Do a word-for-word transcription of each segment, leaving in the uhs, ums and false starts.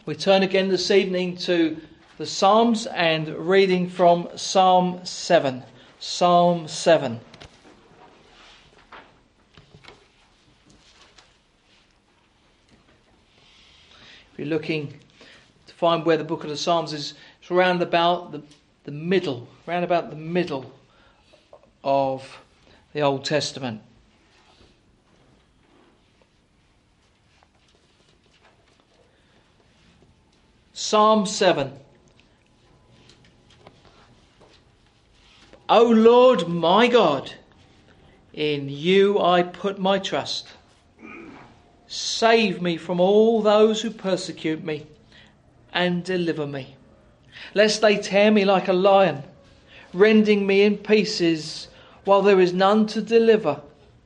We turn again this evening to the Psalms and reading from Psalm seven. Psalm seven. If you're looking to find where the book of the Psalms is, it's around about the, the middle, around about the middle of the Old Testament. Psalm seven. O Lord my God, in you I put my trust. Save me from all those who persecute me, and deliver me, lest they tear me like a lion, rending me in pieces, while there is none to deliver.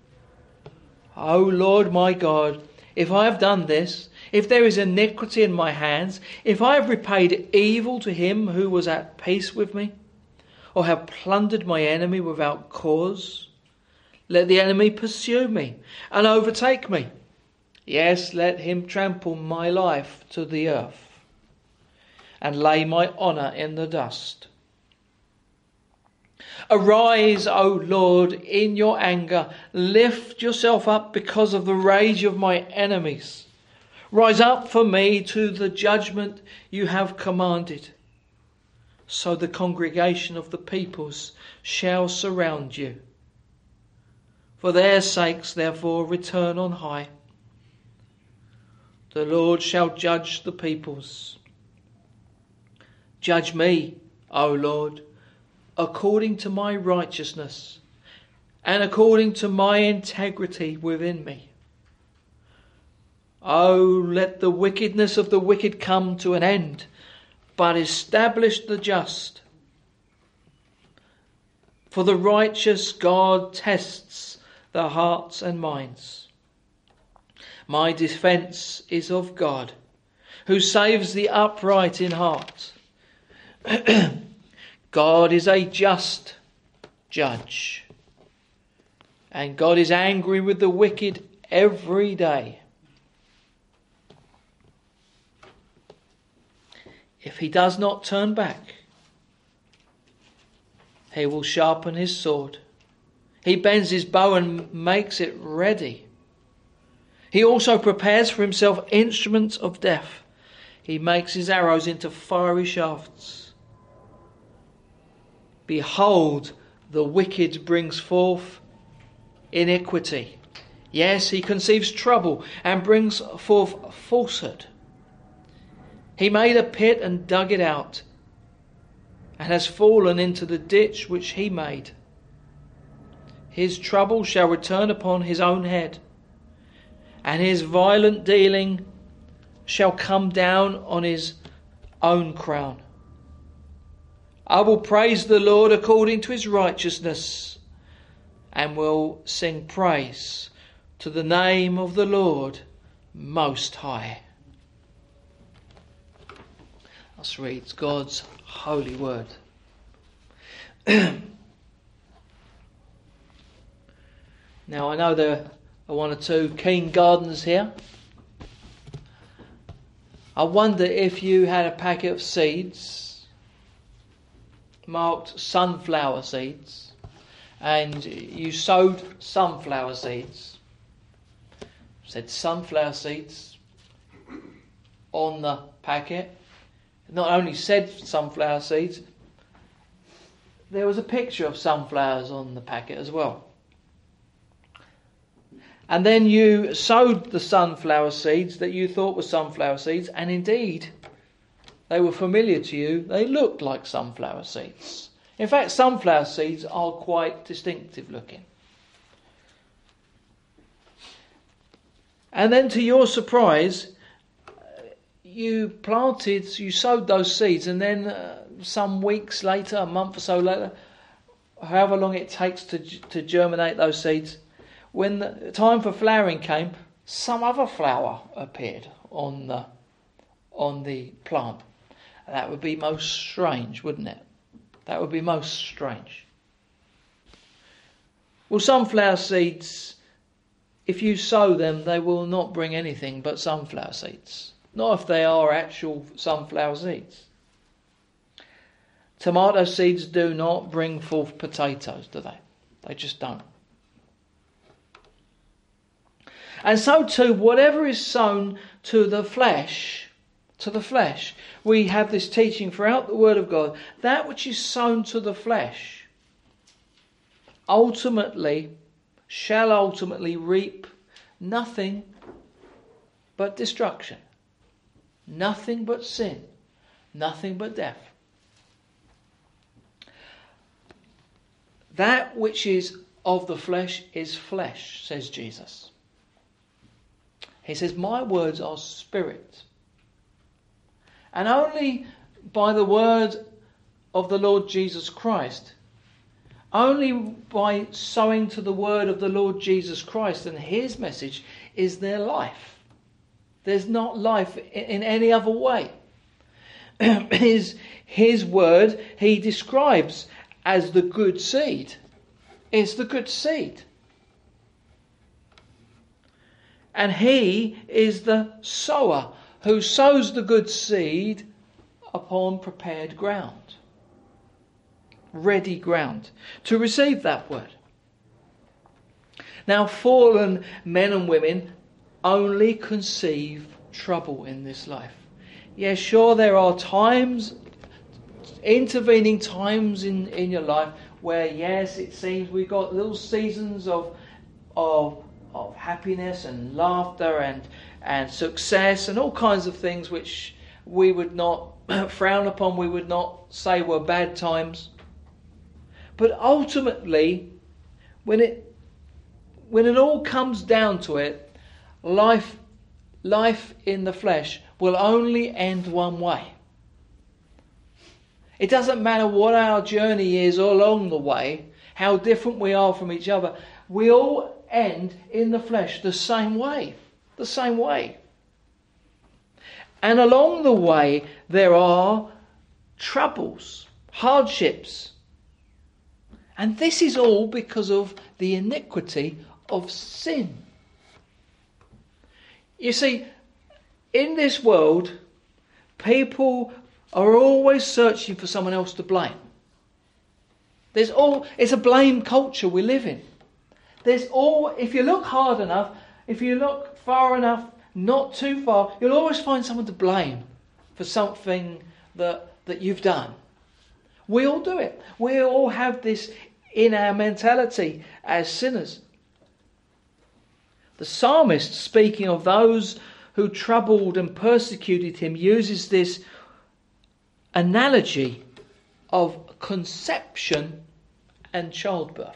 O Lord my God, if I have done this, if there is iniquity in my hands, if I have repaid evil to him who was at peace with me, or have plundered my enemy without cause, let the enemy pursue me and overtake me. Yes, let him trample my life to the earth and lay my honour in the dust. Arise, O Lord, in your anger. Lift yourself up because of the rage of my enemies. Rise up for me to the judgment you have commanded. So the congregation of the peoples shall surround you. For their sakes, therefore, return on high. The Lord shall judge the peoples. Judge me, O Lord, according to my righteousness and according to my integrity within me. Oh, let the wickedness of the wicked come to an end, but establish the just. For the righteous God tests the hearts and minds. My defence is of God, who saves the upright in heart. God is a just judge, and God is angry with the wicked every day. If he does not turn back, he will sharpen his sword. He bends his bow and makes it ready. He also prepares for himself instruments of death. He makes his arrows into fiery shafts. Behold, the wicked brings forth iniquity. Yes, he conceives trouble and brings forth falsehood. He made a pit and dug it out, and has fallen into the ditch which he made. His trouble shall return upon his own head, and his violent dealing shall come down on his own crown. I will praise the Lord according to his righteousness, and will sing praise to the name of the Lord Most High. Let's read God's holy word. Now, I know there are one or two keen gardeners here. I wonder if you had a packet of seeds marked sunflower seeds, and you sowed sunflower seeds, said sunflower seeds on the packet. Not only said sunflower seeds, there was a picture of sunflowers on the packet as well. And then you sowed the sunflower seeds that you thought were sunflower seeds, and indeed, they were familiar to you. They looked like sunflower seeds. In fact, sunflower seeds are quite distinctive looking. And then to your surprise, you planted, you sowed those seeds, and then uh, some weeks later, a month or so later, however long it takes to to germinate those seeds, when the time for flowering came, some other flower appeared on the on the plant. That would be most strange, wouldn't it? That would be most strange. Well, sunflower seeds, if you sow them, they will not bring anything but sunflower seeds. Not if they are actual sunflower seeds. Tomato seeds do not bring forth potatoes, do they? They just don't. And so too, whatever is sown to the flesh, to the flesh, we have this teaching throughout the Word of God, that which is sown to the flesh, ultimately, shall ultimately reap nothing but destruction, nothing but sin, nothing but death. That which is of the flesh is flesh, says Jesus. He says, my words are spirit. And only by the word of the Lord Jesus Christ, only by sowing to the word of the Lord Jesus Christ and his message is there life. There's not life in any other way. his, his word he describes as the good seed. It's the good seed. And he is the sower who sows the good seed upon prepared ground. Ready ground to receive that word. Now, fallen men and women only conceive trouble in this life. Yes, sure, there are times, intervening times in, in your life where, yes, it seems we've got little seasons of of of happiness and laughter and and success and all kinds of things which we would not frown upon, we would not say were bad times. But ultimately, when it when it all comes down to it, life life in the flesh will only end one way. It doesn't matter what our journey is along the way, how different we are from each other. We all end in the flesh the same way. The same way. And along the way there are troubles, hardships. And this is all because of the iniquity of sin. You see, in this world, people are always searching for someone else to blame. There's all it's a blame culture we live in. There's all if you look hard enough, if you look far enough, not too far, you'll always find someone to blame for something that that you've done. We all do it. We all have this in our mentality as sinners. The psalmist, speaking of those who troubled and persecuted him, uses this analogy of conception and childbirth.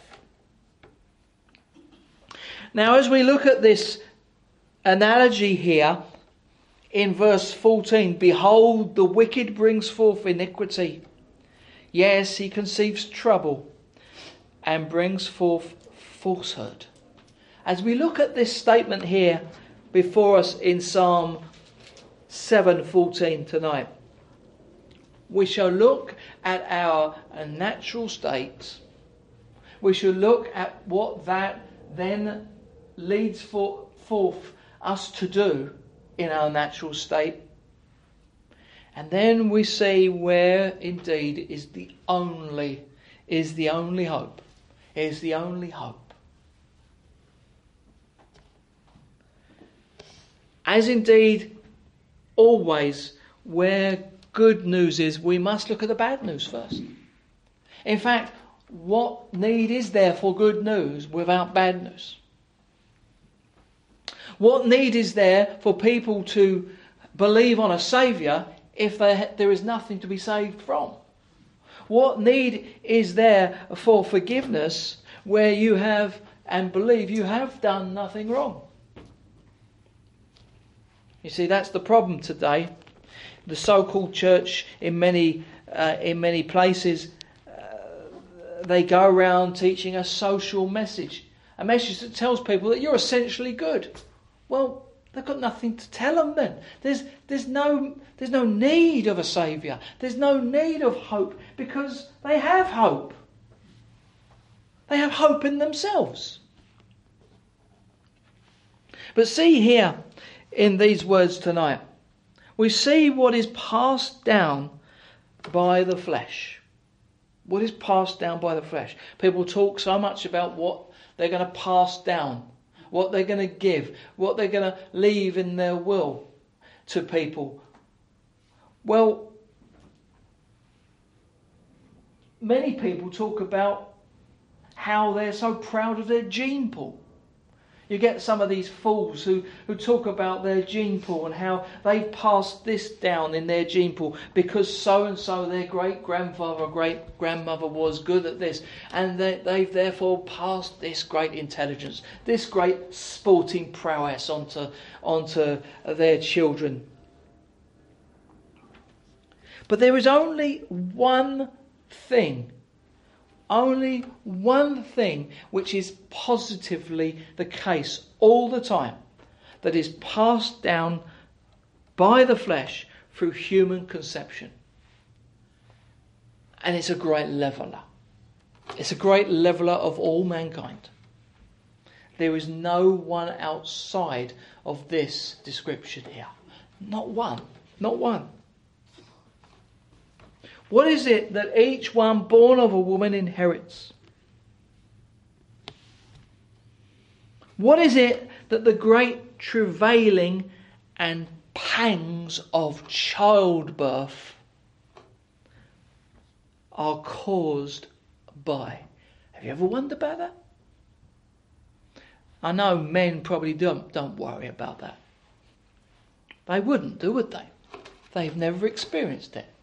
Now, as we look at this analogy here in verse fourteen, behold, the wicked brings forth iniquity. Yes, he conceives trouble and brings forth falsehood. As we look at this statement here before us in Psalm seven fourteen tonight, we shall look at our natural state. We shall look at what that then leads for, forth us to do in our natural state. And then we see where indeed is the only, is the only hope. Is the only hope. As indeed always where good news is, we must look at the bad news first. In fact, what need is there for good news without bad news? What need is there for people to believe on a Saviour if there is nothing to be saved from? What need is there for forgiveness where you have and believe you have done nothing wrong? You see, that's the problem today. The so-called church in many uh, in many places, uh, they go around teaching a social message, a message that tells people that you're essentially good. Well, they've got nothing to tell them then. There's there's no there's no need of a saviour. There's no need of hope because they have hope. They have hope in themselves. But see here in these words tonight, We see what is passed down by the flesh. What is passed down by the flesh? People talk so much about what they're going to pass down, what they're going to give, what they're going to leave in their will to people. Well, many people talk about how they're so proud of their gene pool. You get some of these fools who, who talk about their gene pool and how they've passed this down in their gene pool because so-and-so, their great-grandfather or great-grandmother was good at this, and they, they've therefore passed this great intelligence, this great sporting prowess onto, onto their children. But there is only one thing Only one thing which is positively the case all the time, that is passed down by the flesh through human conception. And it's a great leveller. It's a great leveller of all mankind. There is no one outside of this description here. Not one. Not one. What is it that each one born of a woman inherits? What is it that the great travailing and pangs of childbirth are caused by? Have you ever wondered about that? I know men probably don't, don't worry about that. They wouldn't do, would they? They've never experienced it.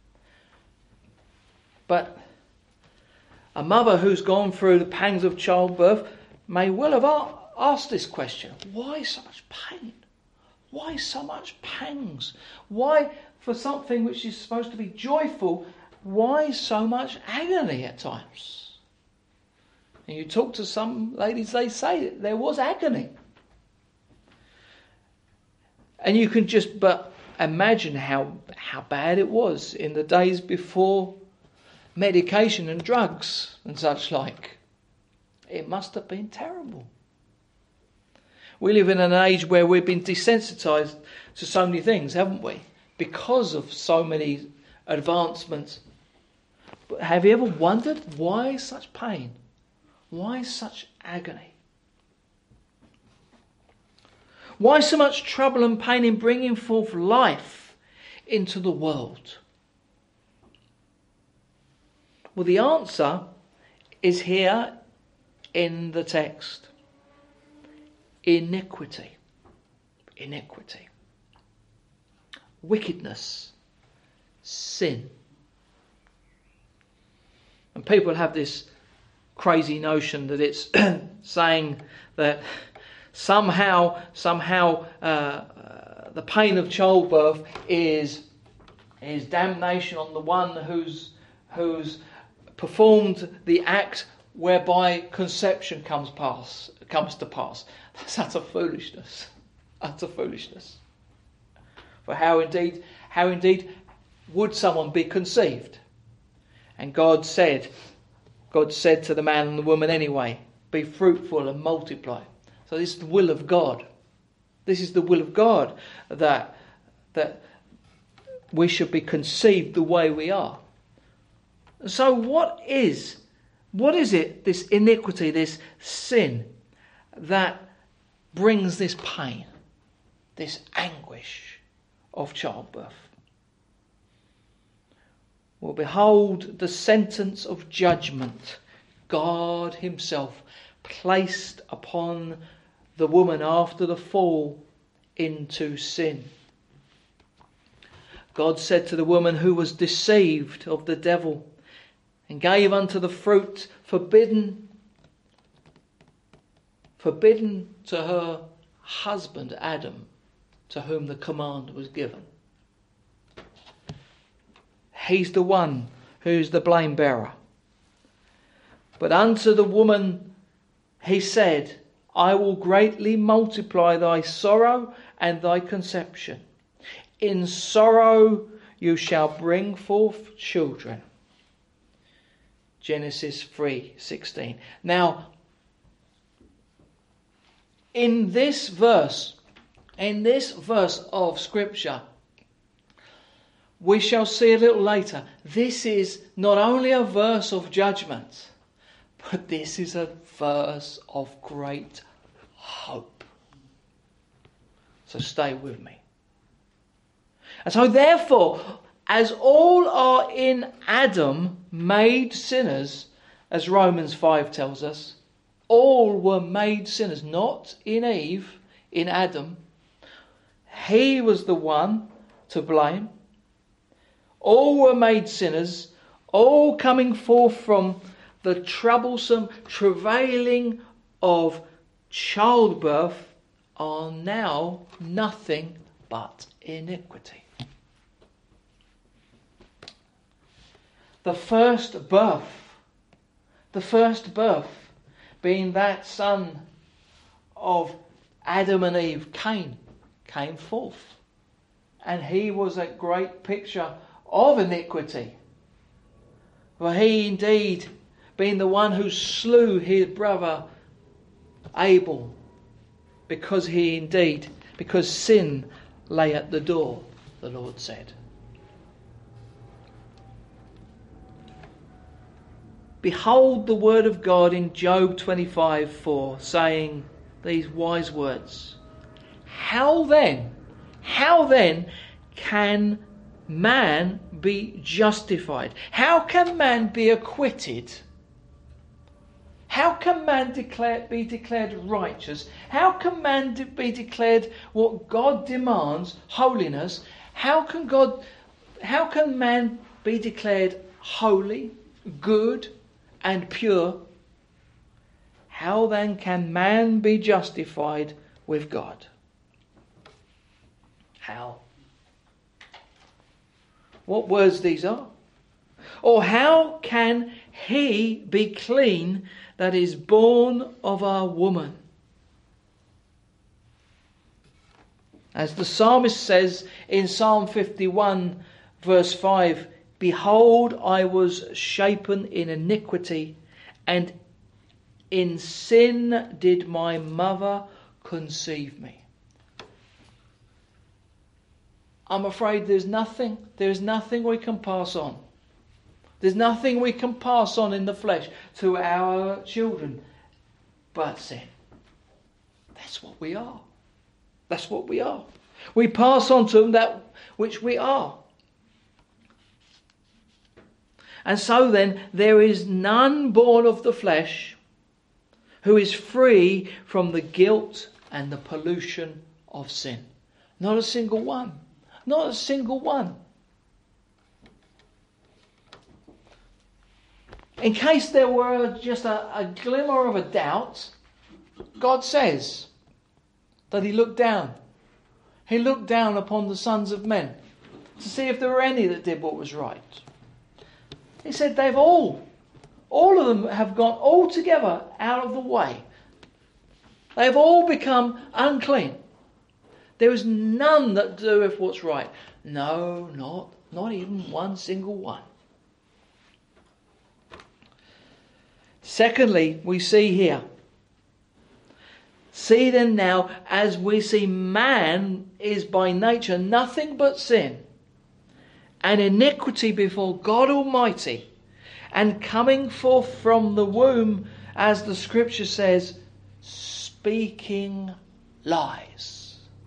But a mother who's gone through the pangs of childbirth may well have asked this question. Why so much pain? Why so much pangs? Why, for something which is supposed to be joyful, why so much agony at times? And you talk to some ladies, they say there was agony. And you can just but imagine how, how bad it was in the days before medication and drugs and such like. It must have been terrible. We live in an age where we've been desensitized to so many things, haven't we? Because of so many advancements. But have you ever wondered why such pain? Why such agony? Why so much trouble and pain in bringing forth life into the world? Well, the answer is here in the text. Iniquity. Iniquity. Wickedness. Sin. And people have this crazy notion that it's saying that somehow, somehow uh, uh, the pain of childbirth is, is damnation on the one who's who's performed the act whereby conception comes pass comes to pass. That's utter foolishness. Utter foolishness. For how indeed, how indeed would someone be conceived? And God said, God said to the man and the woman anyway, be fruitful and multiply. So this is the will of God. This is the will of God, that that we should be conceived the way we are. So what is, what is it, this iniquity, this sin, that brings this pain, this anguish of childbirth? Well, behold the sentence of judgment God himself placed upon the woman after the fall into sin. God said to the woman who was deceived of the devil, and gave unto the fruit forbidden, forbidden to her husband Adam, to whom the command was given. He's the one who's the blame bearer. But unto the woman he said, I will greatly multiply thy sorrow and thy conception. In sorrow you shall bring forth children. Genesis three sixteen. Now, in this verse, in this verse of Scripture, we shall see a little later, this is not only a verse of judgment, but this is a verse of great hope. So stay with me. And so therefore, as all are in Adam made sinners, as Romans five tells us, all were made sinners, not in Eve, in Adam. He was the one to blame. All were made sinners, all coming forth from the troublesome travailing of childbirth, are now nothing but iniquity. The first birth, the first birth being that son of Adam and Eve, Cain, came forth. And he was a great picture of iniquity. For he indeed, being the one who slew his brother Abel, because he indeed, because sin lay at the door, the Lord said. Behold the word of God in Job twenty-five four, saying these wise words. How then, how then can man be justified? How can man be acquitted? How can man declare, be declared righteous? How can man de- be declared what God demands, holiness? How can God, how can man be declared holy, good, and pure? How then can man be justified with God? How? What words these are? Or how can he be clean that is born of a woman? As the psalmist says in Psalm fifty-one verse five, behold, I was shapen in iniquity, and in sin did my mother conceive me. I'm afraid there's nothing, there's nothing we can pass on. There's nothing we can pass on in the flesh to our children but sin. That's what we are. That's what we are. We pass on to them that which we are. And so then, there is none born of the flesh who is free from the guilt and the pollution of sin. Not a single one. Not a single one. In case there were just a, a glimmer of a doubt, God says that he looked down. He looked down upon the sons of men to see if there were any that did what was right. He said they've all, all of them have gone altogether out of the way. They've all become unclean. There is none that doeth what's right. No, not, not even one single one. Secondly, we see here, see then now, as we see man is by nature nothing but sin and iniquity before God Almighty, and coming forth from the womb, as the scripture says, speaking lies.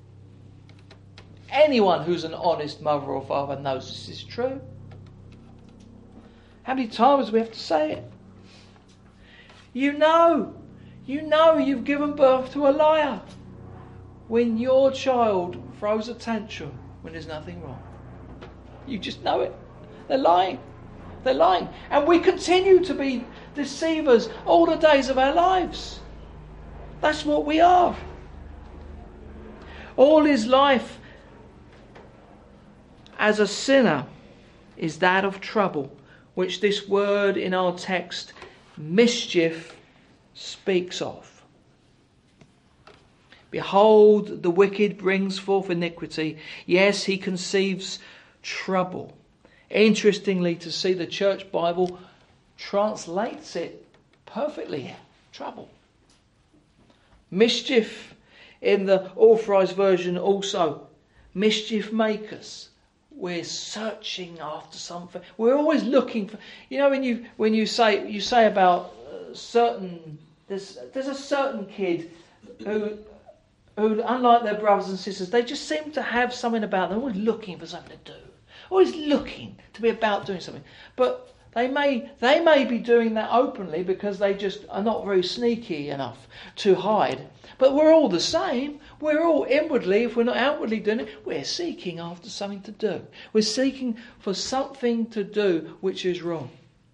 Anyone who's an honest mother or father knows this is true. How many times do we have to say it? You know, you know you've given birth to a liar when your child throws a tantrum when there's nothing wrong. You just know it. They're lying. They're lying. And we continue to be deceivers all the days of our lives. That's what we are. All his life as a sinner is that of trouble, which this word in our text, mischief, speaks of. Behold, the wicked brings forth iniquity. Yes, he conceives trouble. Interestingly, to see the church Bible translates it perfectly here. Trouble. Mischief in the Authorized Version also. Mischief makers. we're searching after something. We're always looking for. You know, when you when you say you say about uh, certain there's there's a certain kid who who, unlike their brothers and sisters, they just seem to have something about them. Always looking for something to do. Always looking to be about doing something. But they may they may be doing that openly because they just are not very sneaky enough to hide. But we're all the same. We're all inwardly, if we're not outwardly doing it, we're seeking after something to do. We're seeking for something to do which is wrong.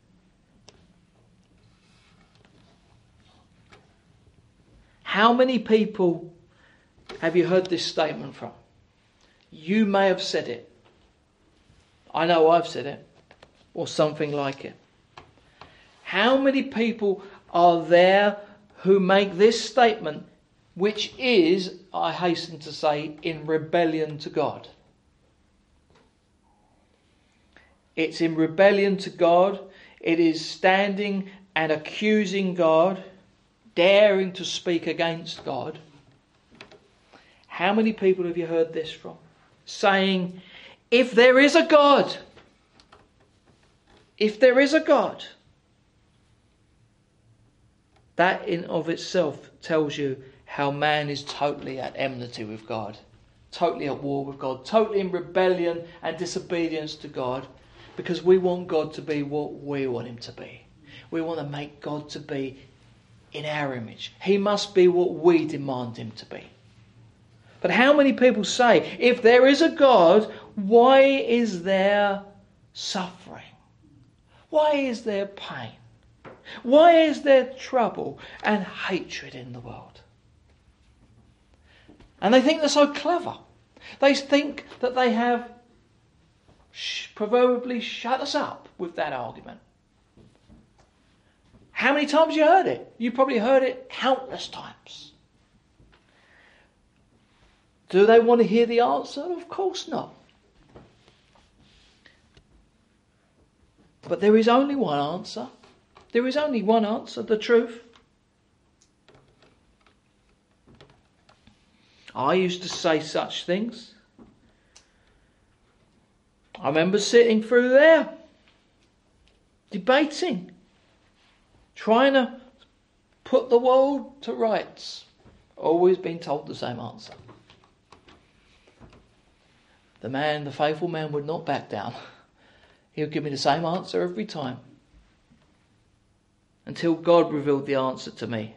How many people have you heard this statement from? You may have said it. I know I've said it. Or something like it. How many people are there who make this statement, which is, I hasten to say, in rebellion to God? It's in rebellion to God. It is standing and accusing God, daring to speak against God. How many people have you heard this from? Saying, if there is a God, if there is a God, that in of itself tells you how man is totally at enmity with God, totally at war with God, totally in rebellion and disobedience to God, because we want God to be what we want him to be. We want to make God to be in our image. He must be what we demand him to be. But how many people say, if there is a God, why is there suffering? Why is there pain? Why is there trouble and hatred in the world? And they think they're so clever. They think that they have sh- proverbially shut us up with that argument. How many times you heard it? You probably heard it countless times. Do they want to hear the answer? Of course not. But there is only one answer. There is only one answer, the truth. I used to say such things. I remember sitting through there, debating, trying to put the world to rights. Always been told the same answer. The man, the faithful man, would not back down. He would give me the same answer every time. Until God revealed the answer to me.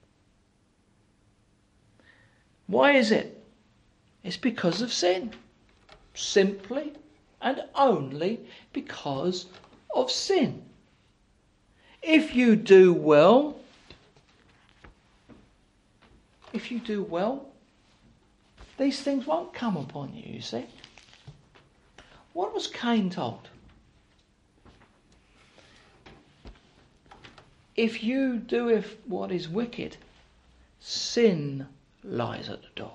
Why is it? It's because of sin. Simply and only because of sin. If you do well, if you do well, these things won't come upon you, you see. What was Cain told? If you doeth what is wicked, sin lies at the door.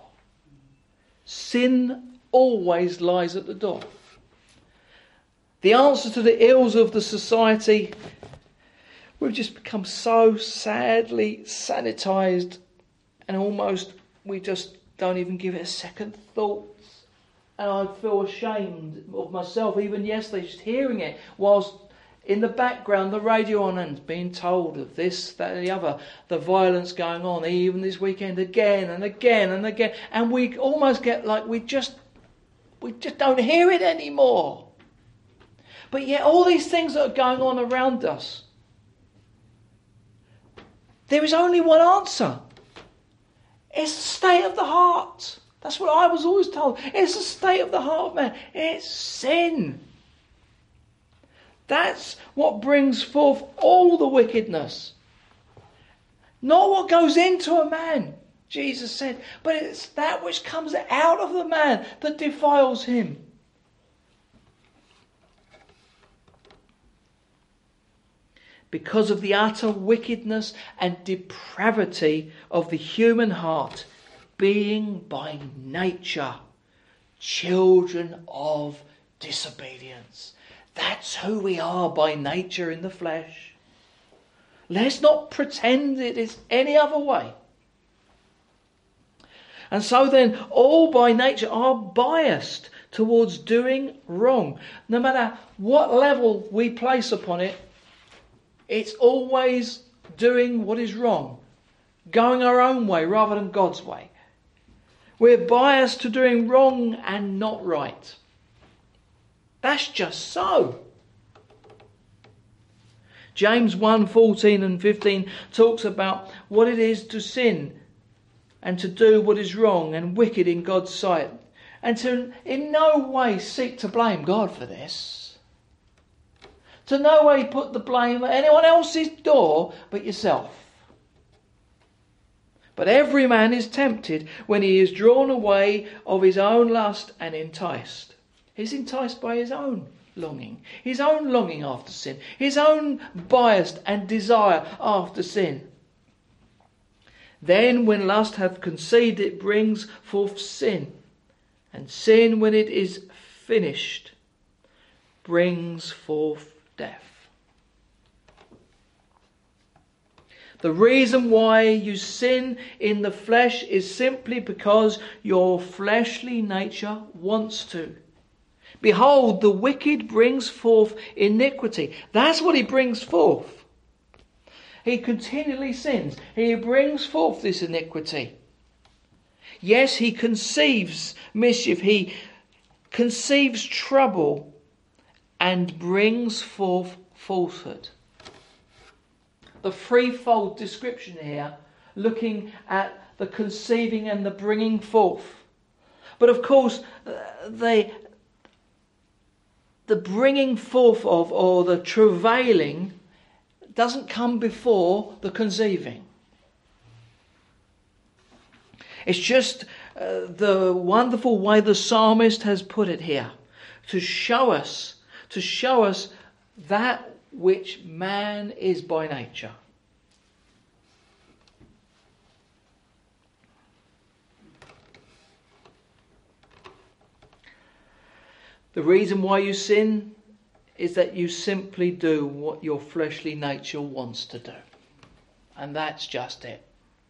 Sin always lies at the door. The answer to the ills of the society, we've just become so sadly sanitised, and almost we just don't even give it a second thought. And I feel ashamed of myself, even yesterday, just hearing it, whilst in the background, the radio on and being told of this, that and the other, the violence going on, even this weekend again and again and again. And we almost get like we just, we just don't hear it anymore. But yet all these things that are going on around us, there is only one answer. It's the state of the heart. That's what I was always told. It's the state of the heart, man. It's sin. That's what brings forth all the wickedness. Not what goes into a man, Jesus said, but it's that which comes out of the man that defiles him. Because of the utter wickedness and depravity of the human heart, being by nature children of disobedience. That's who we are by nature in the flesh. Let's not pretend it is any other way. And so then, all by nature are biased towards doing wrong. No matter what level we place upon it, it's always doing what is wrong, going our own way rather than God's way. We're biased to doing wrong and not right. That's just so. James one fourteen and fifteen talks about what it is to sin and to do what is wrong and wicked in God's sight, and to in no way seek to blame God for this. To no way put the blame at anyone else's door but yourself. But every man is tempted when he is drawn away of his own lust and enticed. He's enticed by his own longing, his own longing after sin, his own bias and desire after sin. Then when lust hath conceived, it brings forth sin. And sin, when it is finished, brings forth death. The reason why you sin in the flesh is simply because your fleshly nature wants to. Behold, the wicked brings forth iniquity. That's what he brings forth. He continually sins. He brings forth this iniquity. Yes, he conceives mischief. He conceives trouble and brings forth falsehood. The threefold description here, looking at the conceiving and the bringing forth. But of course, they, the bringing forth of, or the travailing, doesn't come before the conceiving. It's just uh, the wonderful way the psalmist has put it here, to show us, to show us that which man is by nature. The reason why you sin is that you simply do what your fleshly nature wants to do. And that's just it.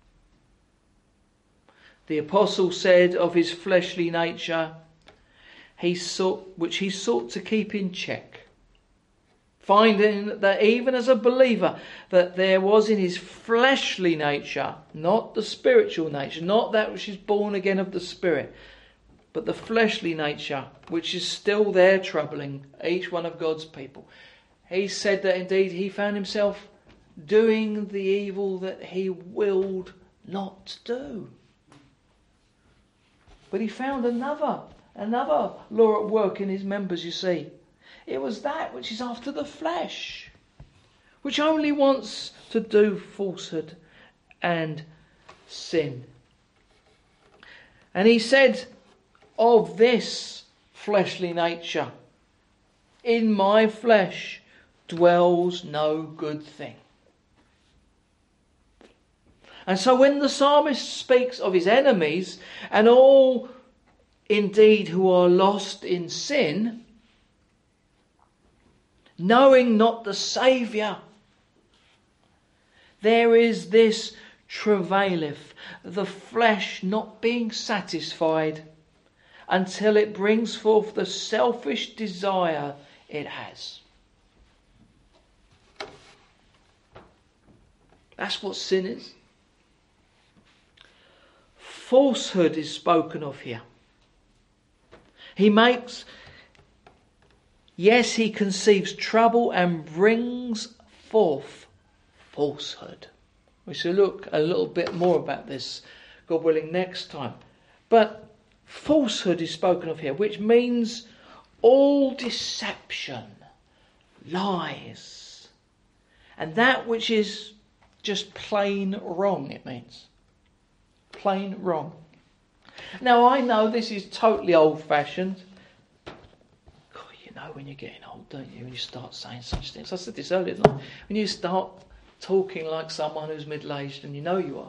The apostle said of his fleshly nature, he sought, which he sought to keep in check, finding that even as a believer, that there was in his fleshly nature, not the spiritual nature, not that which is born again of the Spirit, but the fleshly nature, which is still there troubling each one of God's people. He said that indeed he found himself doing the evil that he willed not do. But he found another, another law at work in his members, you see. It was that which is after the flesh, which only wants to do falsehood and sin. And he said, of this fleshly nature, in my flesh dwells no good thing. And so when the psalmist speaks of his enemies and all indeed who are lost in sin, knowing not the Saviour, there is this travaileth, the flesh not being satisfied until it brings forth the selfish desire it has. That's what sin is. Falsehood is spoken of here. He makes, yes, he conceives trouble and brings forth falsehood. We shall look a little bit more about this, God willing, next time. But falsehood is spoken of here, which means all deception, lies, and that which is just plain wrong, it means. Plain wrong. Now I know this is totally old-fashioned. God, you know when you're getting old, don't you? When you start saying such things. I said this earlier, didn't I? When you start talking like someone who's middle-aged, and you know you are.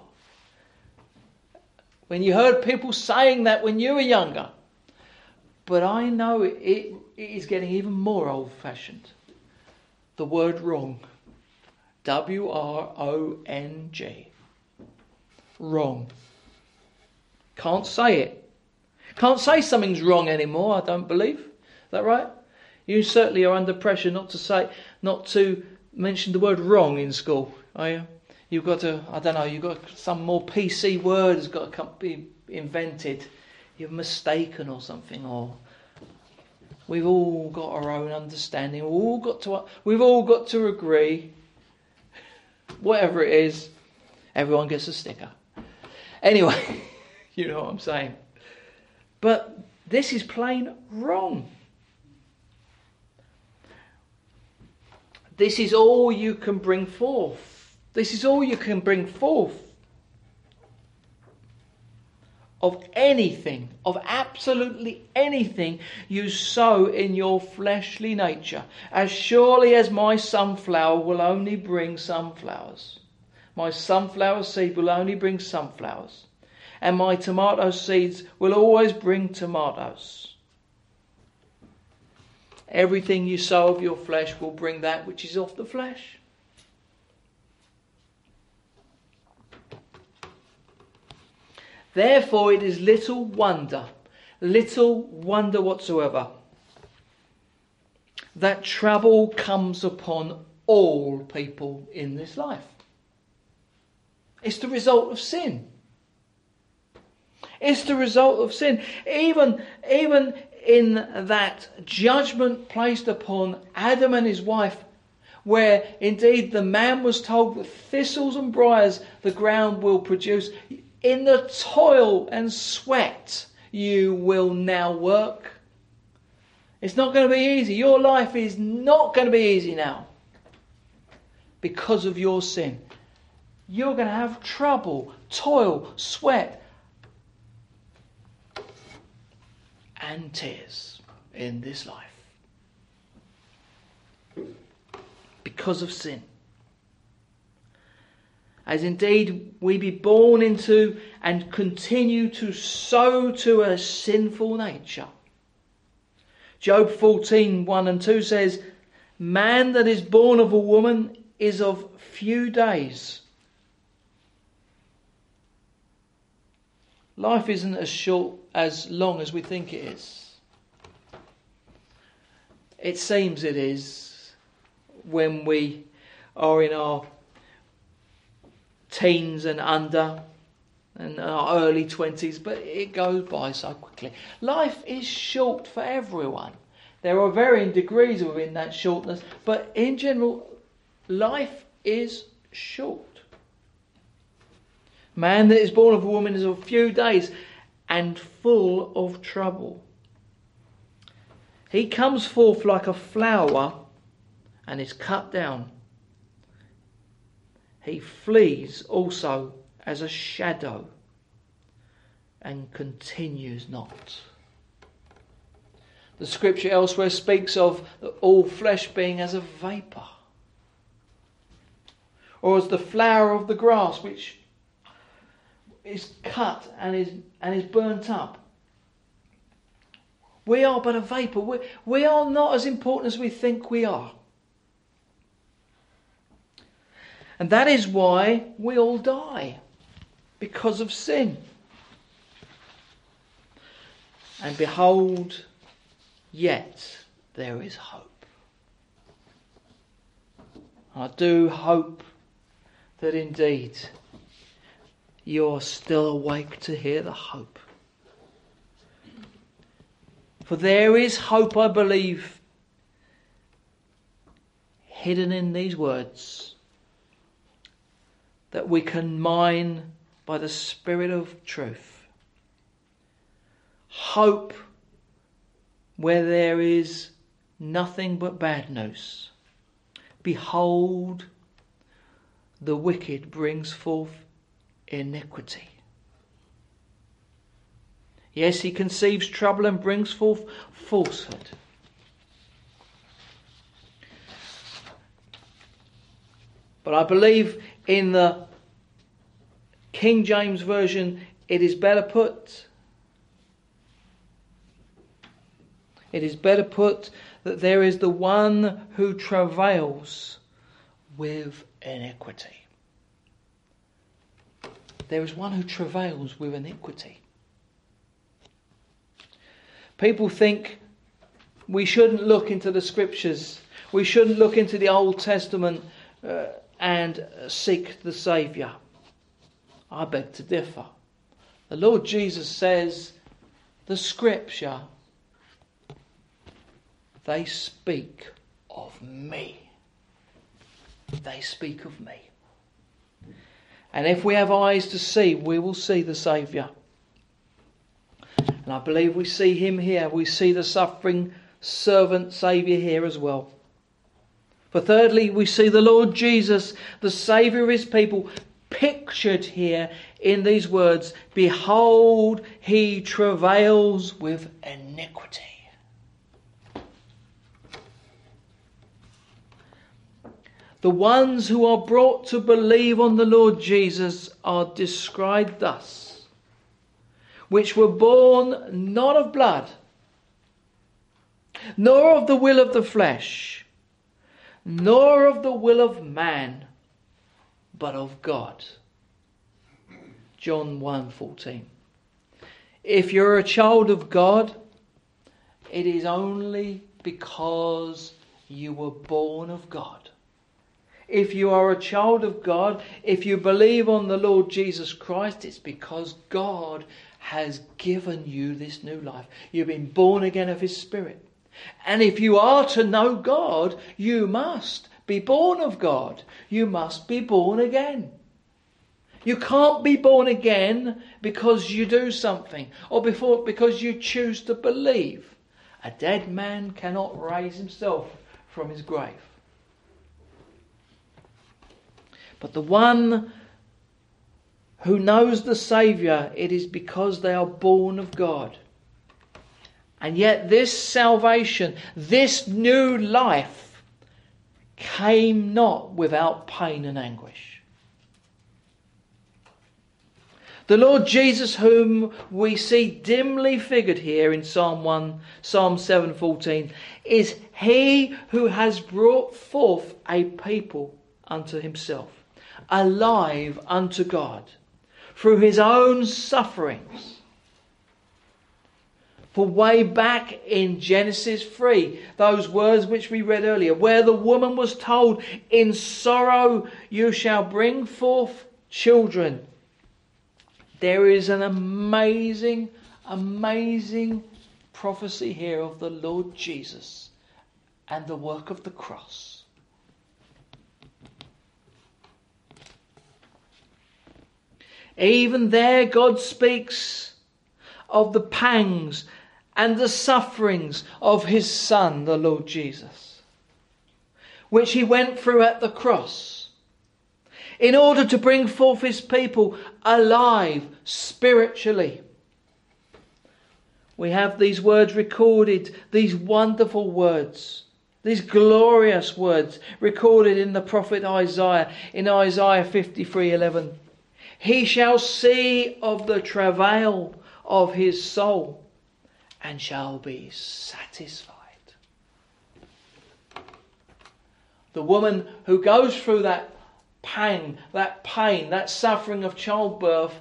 When you heard people saying that when you were younger. But I know it, it, it is getting even more old-fashioned. The word wrong. W R O N G. Wrong. Can't say it. Can't say something's wrong anymore, I don't believe. Is that right? You certainly are under pressure not to say, not to mention the word wrong in school, are you? You've got to, I don't know, you've got some more P C word has got to be invented. You're mistaken or something, or we've all got our own understanding. We've all got to, we've all got to agree. Whatever it is, everyone gets a sticker. Anyway, you know what I'm saying. But this is plain wrong. This is all you can bring forth. This is all you can bring forth of anything, of absolutely anything you sow in your fleshly nature. As surely as my sunflower will only bring sunflowers. My sunflower seed will only bring sunflowers. And my tomato seeds will always bring tomatoes. Everything you sow of your flesh will bring that which is of the flesh. Therefore it is little wonder, little wonder whatsoever, that trouble comes upon all people in this life. It's the result of sin. It's the result of sin. Even, even in that judgment placed upon Adam and his wife, where indeed the man was told that thistles and briars the ground will produce, in the toil and sweat you will now work. It's not going to be easy. Your life is not going to be easy now because of your sin. You're going to have trouble, toil, sweat, and tears in this life because of sin. As indeed we be born into and continue to sow to a sinful nature. Job fourteen, one and two says, man that is born of a woman is of few days. Life isn't as short, as long as we think it is. It seems it is when we are in our teens and under, and our early twenties, but it goes by so quickly. Life is short for everyone. There are varying degrees within that shortness, but in general, life is short. Man that is born of a woman is of few days and full of trouble. He comes forth like a flower and is cut down. He flees also as a shadow and continues not. The scripture elsewhere speaks of all flesh being as a vapour, or as the flower of the grass which is cut and is and is burnt up. We are but a vapour. We, we are not as important as we think we are. And that is why we all die, because of sin. And behold, yet there is hope. I do hope that indeed you're still awake to hear the hope. For there is hope, I believe, hidden in these words that we can mine by the Spirit of truth. Hope where there is nothing but bad news. Behold, the wicked brings forth iniquity. Yes, he conceives trouble and brings forth falsehood. But I believe in the King James Version it is better put. It is better put that there is the one who travails with iniquity. There is one who travails with iniquity. People think we shouldn't look into the Scriptures. We shouldn't look into the Old Testament uh, and seek the Saviour. I beg to differ. The Lord Jesus says, the Scripture, they speak of me. They speak of me. And if we have eyes to see, we will see the Saviour. And I believe we see him here. We see the suffering servant Saviour here as well. For thirdly, we see the Lord Jesus, the Saviour of his people, pictured here in these words, behold, he travails with iniquity. The ones who are brought to believe on the Lord Jesus are described thus, which were born not of blood, nor of the will of the flesh, nor of the will of man, but of God. John one fourteen. If you're a child of God, it is only because you were born of God. If you are a child of God, if you believe on the Lord Jesus Christ, it's because God has given you this new life. You've been born again of his Spirit. And if you are to know God, you must be born of God. You must be born again. You can't be born again because you do something or before because you choose to believe. A dead man cannot raise himself from his grave. But the one who knows the Saviour, it is because they are born of God. And yet this salvation, this new life, came not without pain and anguish. The Lord Jesus, whom we see dimly figured here in Psalm one, Psalm seven fourteen, is he who has brought forth a people unto himself, alive unto God, through his own sufferings. For way back in Genesis three, those words which we read earlier, where the woman was told, in sorrow you shall bring forth children. There is an amazing, amazing prophecy here of the Lord Jesus and the work of the cross. Even there God speaks of the pangs and the sufferings of his Son, the Lord Jesus, which he went through at the cross in order to bring forth his people alive spiritually. We have these words recorded, these wonderful words, these glorious words recorded in the prophet Isaiah, in Isaiah fifty-three eleven. He shall see of the travail of his soul and shall be satisfied. The woman who goes through that pang, that pain, that suffering of childbirth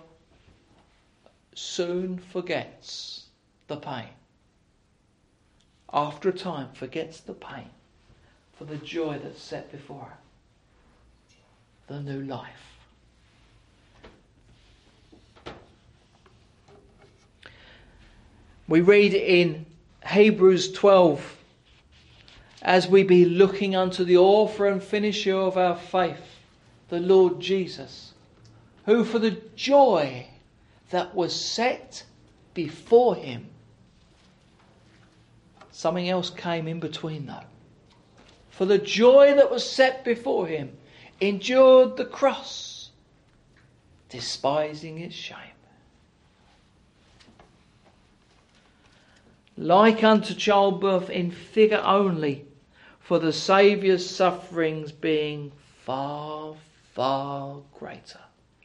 soon forgets the pain. After a time, forgets the pain for the joy that's set before her. The new life. We read in Hebrews twelve, as we be looking unto the author and finisher of our faith, the Lord Jesus, who for the joy that was set before him, something else came in between that. For the joy that was set before him, endured the cross, despising its shame. Like unto childbirth in figure only, for the Saviour's sufferings being far, far greater.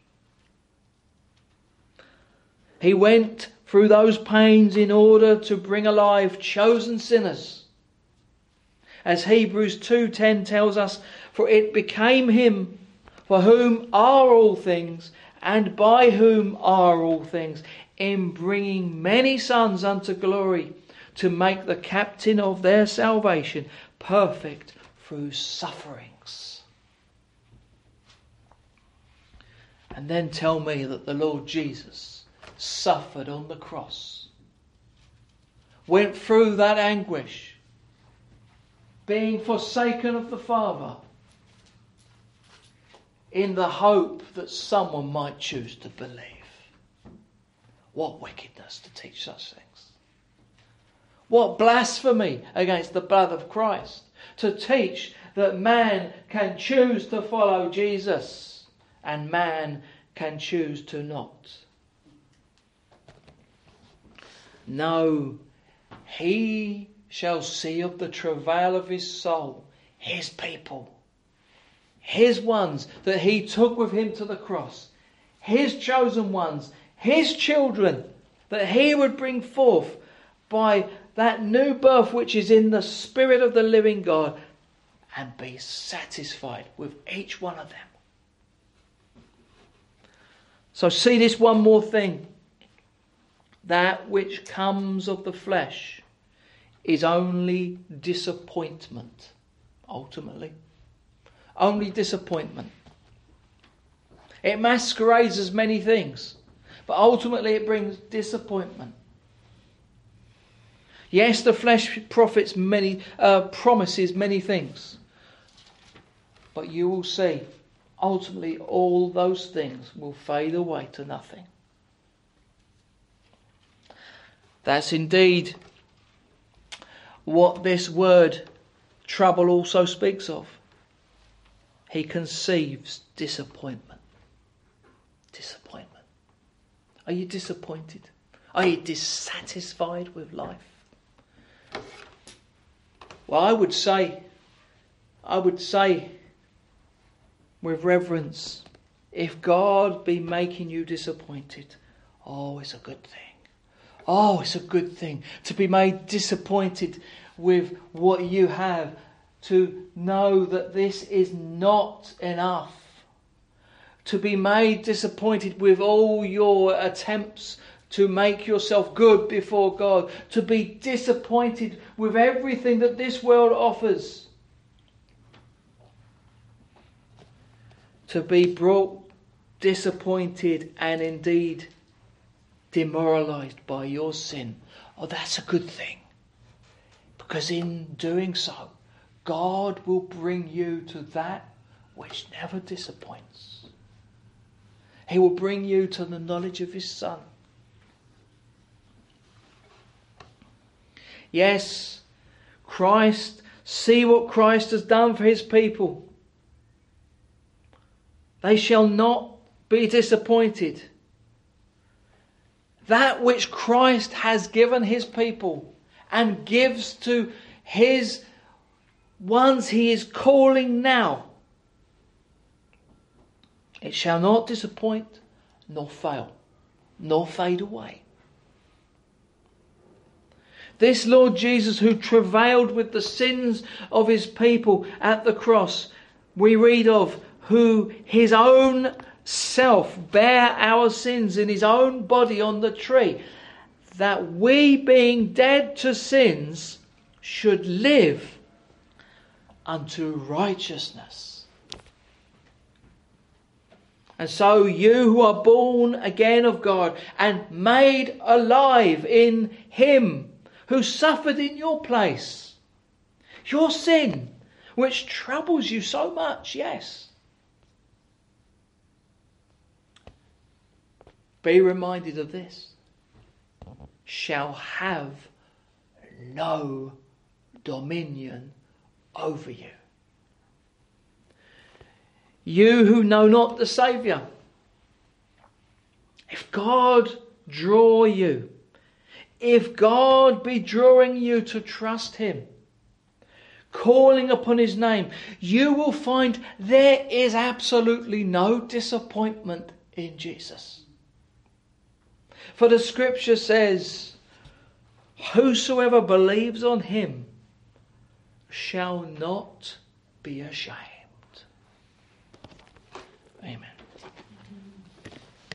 He went through those pains in order to bring alive chosen sinners. As Hebrews two ten tells us, for it became him for whom are all things, and by whom are all things, in bringing many sons unto glory, to make the captain of their salvation perfect through sufferings. And then tell me that the Lord Jesus suffered on the cross, went through that anguish, being forsaken of the Father, in the hope that someone might choose to believe. What wickedness to teach such things. What blasphemy against the blood of Christ to teach that man can choose to follow Jesus and man can choose to not. No, he shall see of the travail of his soul, his people, his ones that he took with him to the cross, his chosen ones, his children that he would bring forth by that new birth which is in the Spirit of the living God, and be satisfied with each one of them. So see this one more thing. That which comes of the flesh is only disappointment, ultimately. Only disappointment. It masquerades as many things, but ultimately it brings disappointment. Yes, the flesh profits many, uh, promises many things, but you will see, ultimately all those things will fade away to nothing. That's indeed what this word trouble also speaks of. He conceives disappointment. Disappointment. Are you disappointed? Are you dissatisfied with life? Well, I would say, I would say with reverence, if God be making you disappointed, oh, it's a good thing. Oh, it's a good thing to be made disappointed with what you have, to know that this is not enough. To be made disappointed with all your attempts to make yourself good before God. To be disappointed with everything that this world offers. To be brought disappointed and indeed demoralized by your sin. Oh, that's a good thing. Because in doing so, God will bring you to that which never disappoints. He will bring you to the knowledge of his Son. Yes, Christ, see what Christ has done for his people. They shall not be disappointed. That which Christ has given his people and gives to his ones he is calling now, it shall not disappoint, nor fail, nor fade away. This Lord Jesus, who travailed with the sins of his people at the cross, we read of, who his own self bare our sins in his own body on the tree, that we, being dead to sins, should live unto righteousness. And so you who are born again of God and made alive in him who suffered in your place, your sin, which troubles you so much, yes, be reminded of this, shall have no dominion over you. You who know not the Saviour, if God draw you, if God be drawing you to trust him, calling upon his name, you will find there is absolutely no disappointment in Jesus. For the scripture says, whosoever believes on him shall not be ashamed.